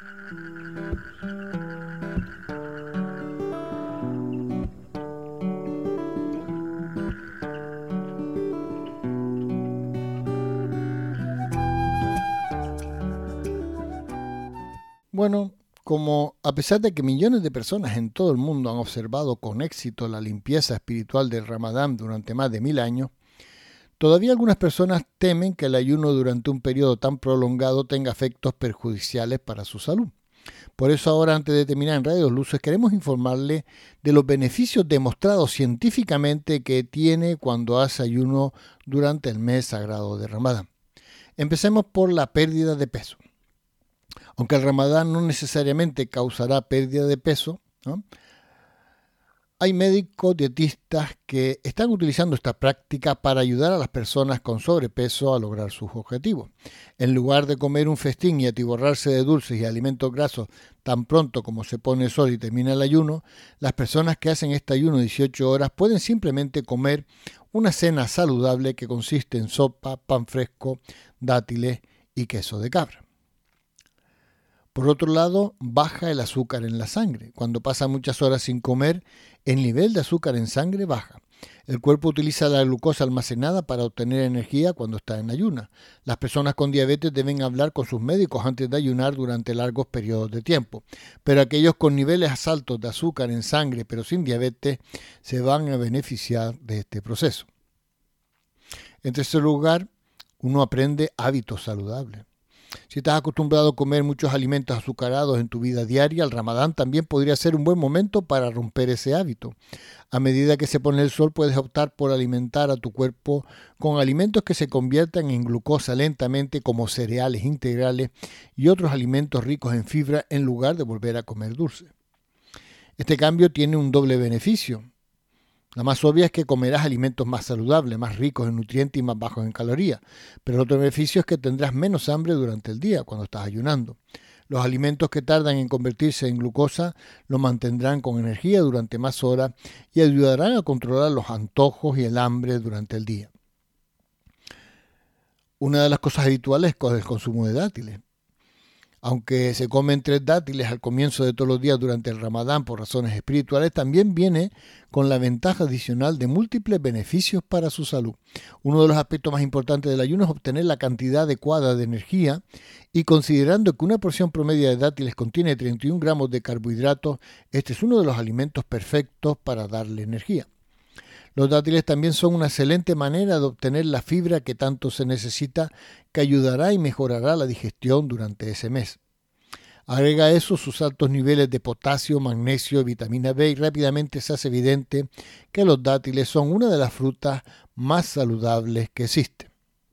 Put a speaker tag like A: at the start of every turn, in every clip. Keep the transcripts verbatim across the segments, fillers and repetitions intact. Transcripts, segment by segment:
A: Bueno, como a pesar de que millones de personas en todo el mundo han observado con éxito la limpieza espiritual del Ramadán durante más de mil años, todavía algunas personas temen que el ayuno durante un periodo tan prolongado tenga efectos perjudiciales para su salud. Por eso ahora, antes de terminar en Radio Dos Luces, queremos informarle de los beneficios demostrados científicamente que tiene cuando hace ayuno durante el mes sagrado de Ramadán. Empecemos por la pérdida de peso. Aunque el Ramadán no necesariamente causará pérdida de peso, ¿no?, hay médicos dietistas que están utilizando esta práctica para ayudar a las personas con sobrepeso a lograr sus objetivos. En lugar de comer un festín y atiborrarse de dulces y alimentos grasos tan pronto como se pone el sol y termina el ayuno, las personas que hacen este ayuno de dieciocho horas pueden simplemente comer una cena saludable que consiste en sopa, pan fresco, dátiles y queso de cabra. Por otro lado, baja el azúcar en la sangre. Cuando pasa muchas horas sin comer, el nivel de azúcar en sangre baja. El cuerpo utiliza la glucosa almacenada para obtener energía cuando está en ayuna. Las personas con diabetes deben hablar con sus médicos antes de ayunar durante largos periodos de tiempo. Pero aquellos con niveles altos de azúcar en sangre pero sin diabetes se van a beneficiar de este proceso. En tercer lugar, uno aprende hábitos saludables. Si estás acostumbrado a comer muchos alimentos azucarados en tu vida diaria, el Ramadán también podría ser un buen momento para romper ese hábito. A medida que se pone el sol, puedes optar por alimentar a tu cuerpo con alimentos que se conviertan en glucosa lentamente, como cereales integrales y otros alimentos ricos en fibra, en lugar de volver a comer dulce. Este cambio tiene un doble beneficio. La más obvia es que comerás alimentos más saludables, más ricos en nutrientes y más bajos en calorías. Pero el otro beneficio es que tendrás menos hambre durante el día cuando estás ayunando. Los alimentos que tardan en convertirse en glucosa lo mantendrán con energía durante más horas y ayudarán a controlar los antojos y el hambre durante el día. Una de las cosas habituales es el consumo de dátiles. Aunque se comen tres dátiles al comienzo de todos los días durante el Ramadán por razones espirituales, también viene con la ventaja adicional de múltiples beneficios para su salud. Uno de los aspectos más importantes del ayuno es obtener la cantidad adecuada de energía, y considerando que una porción promedio de dátiles contiene treinta y un gramos de carbohidratos, este es uno de los alimentos perfectos para darle energía. Los dátiles también son una excelente manera de obtener la fibra que tanto se necesita, que ayudará y mejorará la digestión durante ese mes. Agrega a eso sus altos niveles de potasio, magnesio y vitamina B y rápidamente se hace evidente que los dátiles son una de las frutas más saludables que existen.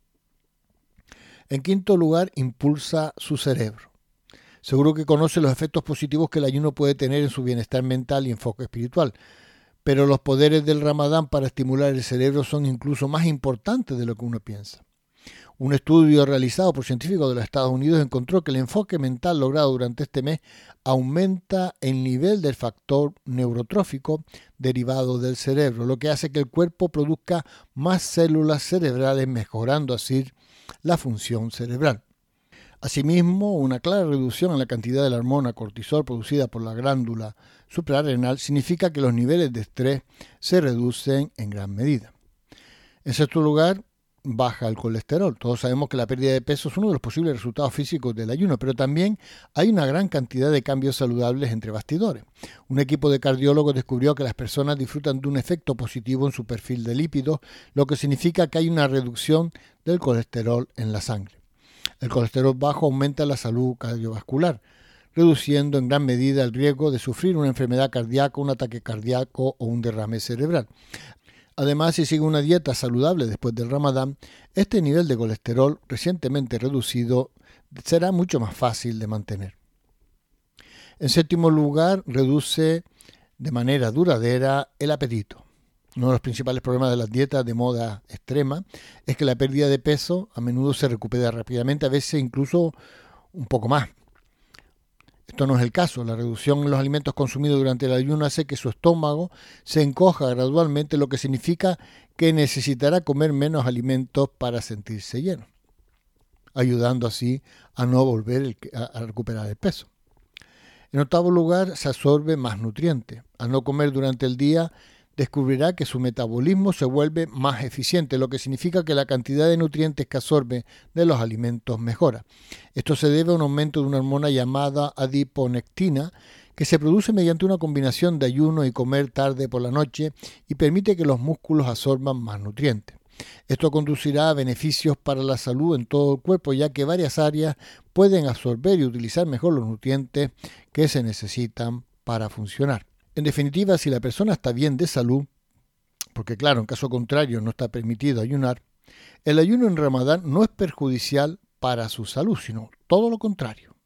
A: En quinto lugar, impulsa su cerebro. Seguro que conoce los efectos positivos que el ayuno puede tener en su bienestar mental y enfoque espiritual. Pero los poderes del Ramadán para estimular el cerebro son incluso más importantes de lo que uno piensa. Un estudio realizado por científicos de los Estados Unidos encontró que el enfoque mental logrado durante este mes aumenta el nivel del factor neurotrófico derivado del cerebro, lo que hace que el cuerpo produzca más células cerebrales, mejorando así la función cerebral. Asimismo, una clara reducción en la cantidad de la hormona cortisol producida por la glándula suprarrenal significa que los niveles de estrés se reducen en gran medida. En sexto lugar, baja el colesterol. Todos sabemos que la pérdida de peso es uno de los posibles resultados físicos del ayuno, pero también hay una gran cantidad de cambios saludables entre bastidores. Un equipo de cardiólogos descubrió que las personas disfrutan de un efecto positivo en su perfil de lípidos, lo que significa que hay una reducción del colesterol en la sangre. El colesterol bajo aumenta la salud cardiovascular, reduciendo en gran medida el riesgo de sufrir una enfermedad cardíaca, un ataque cardíaco o un derrame cerebral. Además, si sigue una dieta saludable después del Ramadán, este nivel de colesterol recientemente reducido será mucho más fácil de mantener. En séptimo lugar, reduce de manera duradera el apetito. Uno de los principales problemas de las dietas de moda extrema es que la pérdida de peso a menudo se recupera rápidamente, a veces incluso un poco más. Esto no es el caso. La reducción en los alimentos consumidos durante el ayuno hace que su estómago se encoja gradualmente, lo que significa que necesitará comer menos alimentos para sentirse lleno, ayudando así a no volver a recuperar el peso. En octavo lugar, se absorbe más nutrientes. Al no comer durante el día, descubrirá que su metabolismo se vuelve más eficiente, lo que significa que la cantidad de nutrientes que absorbe de los alimentos mejora. Esto se debe a un aumento de una hormona llamada adiponectina, que se produce mediante una combinación de ayuno y comer tarde por la noche y permite que los músculos absorban más nutrientes. Esto conducirá a beneficios para la salud en todo el cuerpo, ya que varias áreas pueden absorber y utilizar mejor los nutrientes que se necesitan para funcionar. En definitiva, si la persona está bien de salud, porque claro, en caso contrario no está permitido ayunar, el ayuno en Ramadán no es perjudicial para su salud, sino todo lo contrario.